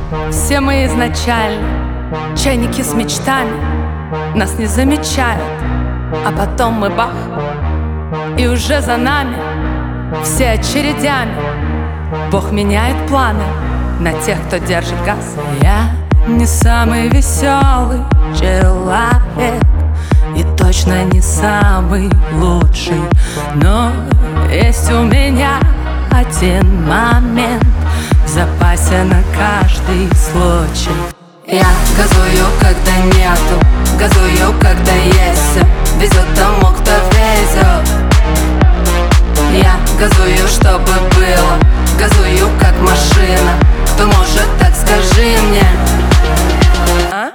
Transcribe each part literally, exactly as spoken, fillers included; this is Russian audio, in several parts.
Все мы изначально чайники с мечтами, нас не замечают, а потом мы бах, и уже за нами все очередями. Бог меняет планы на тех, кто держит газ. Я не самый веселый человек и точно не самый лучший, но есть у меня один момент в запасе на каждый случай. Я газую, когда нету, газую, когда есть. Везет тому, кто везет. Я газую, чтобы было, газую, как машина. Кто может, так скажи мне. А?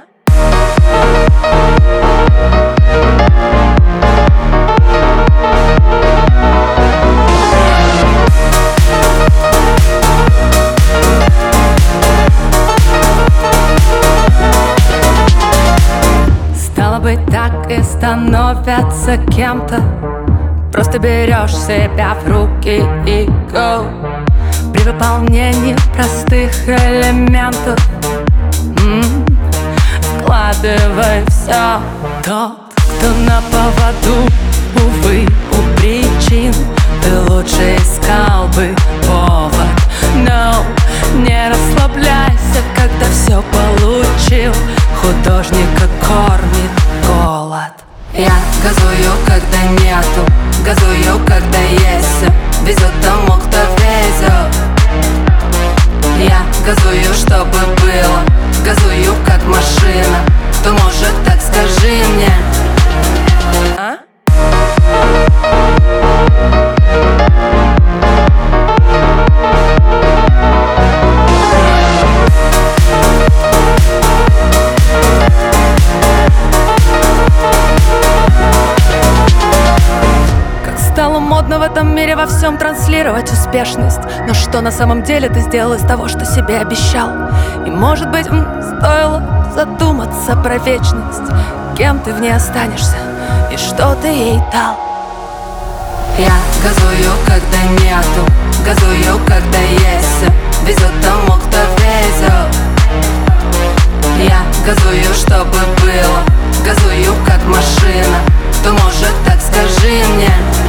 Стало быть, так и становятся кем-то. Просто берешь себя в руки и go. При выполнении простых элементов м-м, складывай все. Тот, кто на поводу, увы, у причин, ты лучше искал бы повод. Но не расслабляйся, когда все получил. Художника кормит голод. Я газую, когда нету, газую, когда есть. Везет тому, кто везет. Я газую, чтобы было, газую, как машина. Кто может, так скажи мне. А? Стало модно в этом мире во всем транслировать успешность. Но что на самом деле ты сделал из того, что себе обещал? И может быть, м, стоило задуматься про вечность. Кем ты в ней останешься и что ты ей дал? Я газую, когда нету, газую, когда есть. Везет тому, кто везет. Я газую, чтобы было, газую, как машина. Кто может, так скажи мне.